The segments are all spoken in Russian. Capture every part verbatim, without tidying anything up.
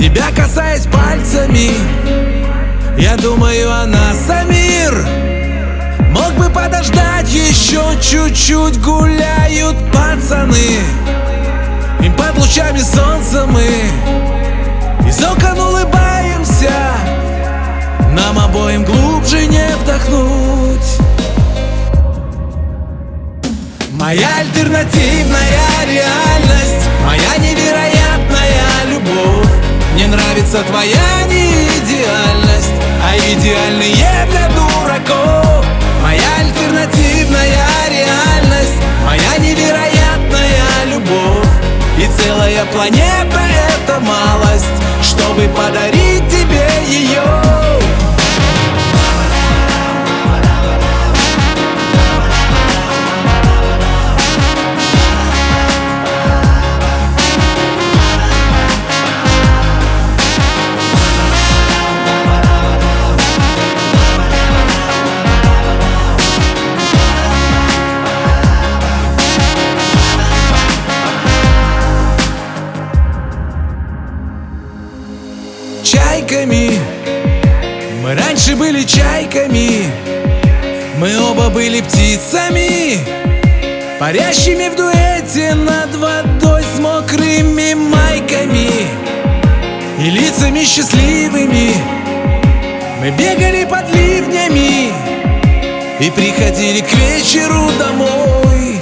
тебя касаясь пальцами, я думаю о нас, Амир. Мог бы подождать еще чуть-чуть, гуляют пацаны, им под лучами солнца мы из окон улыбаемся, нам обоим глубже не вдохнуть. Моя альтернативная реальность, моя невероятная любовь. Мне нравится твоя неидеальность, а идеальные для дураков. Моя альтернативная реальность, моя невероятная любовь. И целая планета — это малость, чтобы подарить тебе ее. Чайками, мы раньше были чайками, мы оба были птицами, парящими в дуэте над водой с мокрыми майками и лицами счастливыми. Мы бегали под ливнями и приходили к вечеру домой.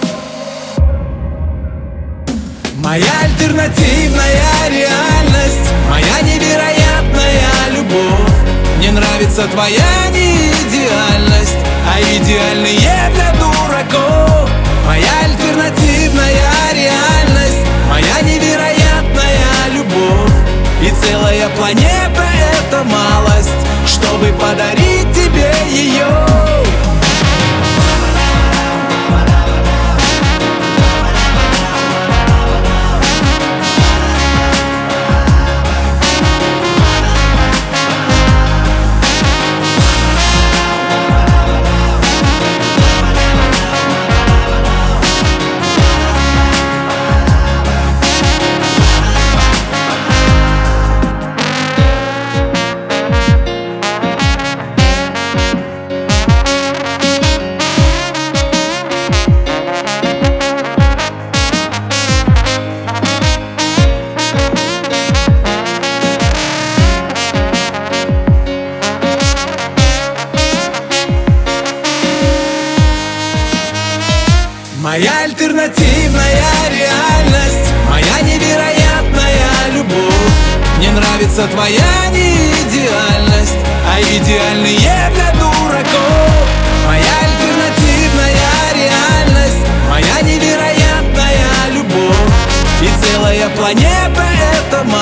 Моя альтернативная реальность, моя невероятная любовь. Мне нравится твоя неидеальность, а идеальные для дураков. Моя альтернативная реальность, моя невероятная любовь. И целая планета — это малость, чтобы подарить тебе ее. Моя альтернативная реальность, моя невероятная любовь. Мне нравится твоя неидеальность, а идеальные для дураков. Моя альтернативная реальность, моя невероятная любовь. И целая планета — это